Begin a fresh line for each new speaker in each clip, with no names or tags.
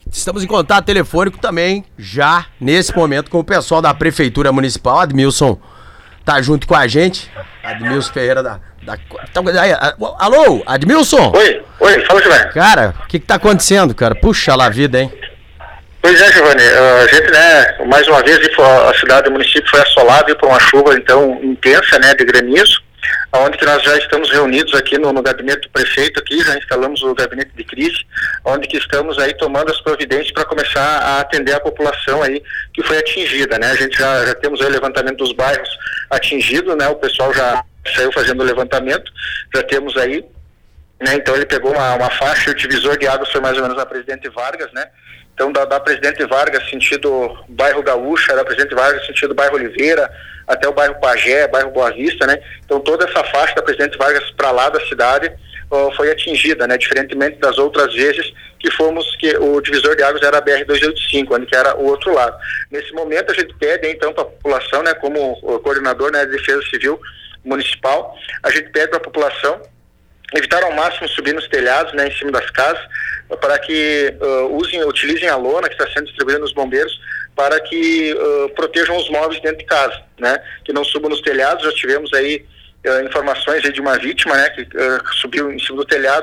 Estamos em contato telefônico também, já nesse momento, com o pessoal da Prefeitura Municipal. Admilson tá junto com a gente. Admilson Ferreira Alô, Admilson?
Oi, fala, Giovanni.
Cara, o que tá acontecendo, cara? Puxa lá a vida, hein?
Pois é, Giovanni, a gente, né, mais uma vez, a cidade do município foi assolada por uma chuva, então, intensa, né, de granizo, onde que nós já estamos reunidos aqui no gabinete do prefeito, aqui, já instalamos o gabinete de crise, onde que estamos aí tomando as providências para começar a atender a população aí que foi atingida, né, a gente já temos aí o levantamento dos bairros atingidos, né, o pessoal já saiu fazendo o levantamento, já temos aí, né, então ele pegou uma faixa, o divisor de águas foi mais ou menos a Presidente Vargas, né, então da Presidente Vargas sentido bairro Gaúcha, da Presidente Vargas sentido bairro Oliveira, até o bairro Pajé, bairro Boa Vista, né, então toda essa faixa da Presidente Vargas para lá da cidade foi atingida, né, diferentemente das outras vezes que o divisor de águas era a BR-285, onde que era o outro lado. Nesse momento a gente pede então para a população, né, como coordenador, né, de Defesa Civil Municipal, a gente pede para a população evitar ao máximo subir nos telhados, né, em cima das casas, para que utilizem a lona que está sendo distribuída nos bombeiros, para que protejam os móveis dentro de casa, né, que não subam nos telhados. Já tivemos aí informações aí de uma vítima, né, que subiu em cima do telhado,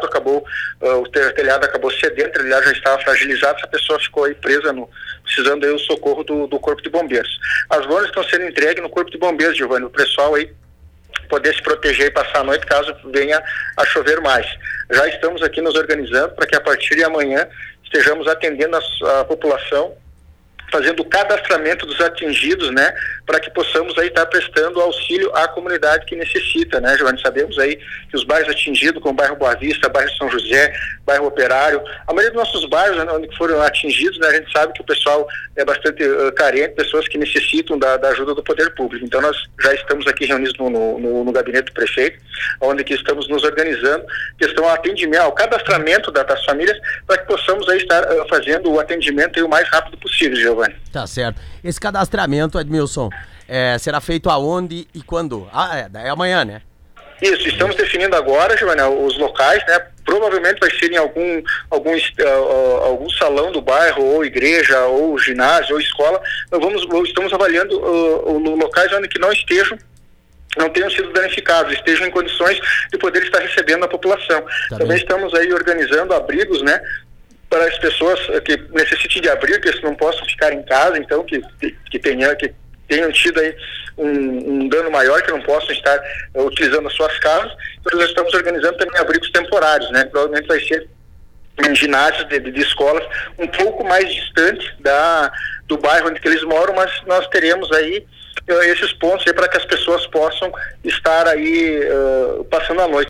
o telhado acabou cedendo, o telhado já estava fragilizado, essa pessoa ficou aí presa, precisando aí o socorro do Corpo de Bombeiros. As lonas estão sendo entregues no Corpo de Bombeiros, Giovanni, o pessoal aí poder se proteger e passar a noite caso venha a chover mais. Já estamos aqui nos organizando para que a partir de amanhã estejamos atendendo a população, fazendo o cadastramento dos atingidos, né, para que possamos aí estar prestando auxílio à comunidade que necessita, né, Giovanni? Sabemos aí que os bairros atingidos, como o bairro Boa Vista, bairro São José, bairro Operário, a maioria dos nossos bairros, né, onde foram atingidos, né, a gente sabe que o pessoal é bastante carente, pessoas que necessitam da ajuda do poder público. Então nós já estamos aqui reunidos no gabinete do prefeito, onde que estamos nos organizando, questão ao atendimento, ao cadastramento das famílias, para que possamos aí estar fazendo o atendimento aí o mais rápido possível, Giovanni.
Tá certo. Esse cadastramento, Admilson, será feito aonde e quando? É amanhã, né?
Isso, estamos definindo agora, Giovanni, os locais, né? Provavelmente vai ser em algum salão do bairro, ou igreja, ou ginásio, ou escola. Estamos avaliando locais onde que não tenham sido danificados, estejam em condições de poder estar recebendo a população. Também estamos aí organizando abrigos, né, para as pessoas que necessitem de abrigo, que não possam ficar em casa, então que tenham tido aí um dano maior, que não possam estar utilizando as suas casas. Então nós estamos organizando também abrigos temporários, né? Provavelmente vai ser em ginásios de escolas um pouco mais distante do bairro onde que eles moram, mas nós teremos aí esses pontos aí para que as pessoas possam estar aí passando a noite.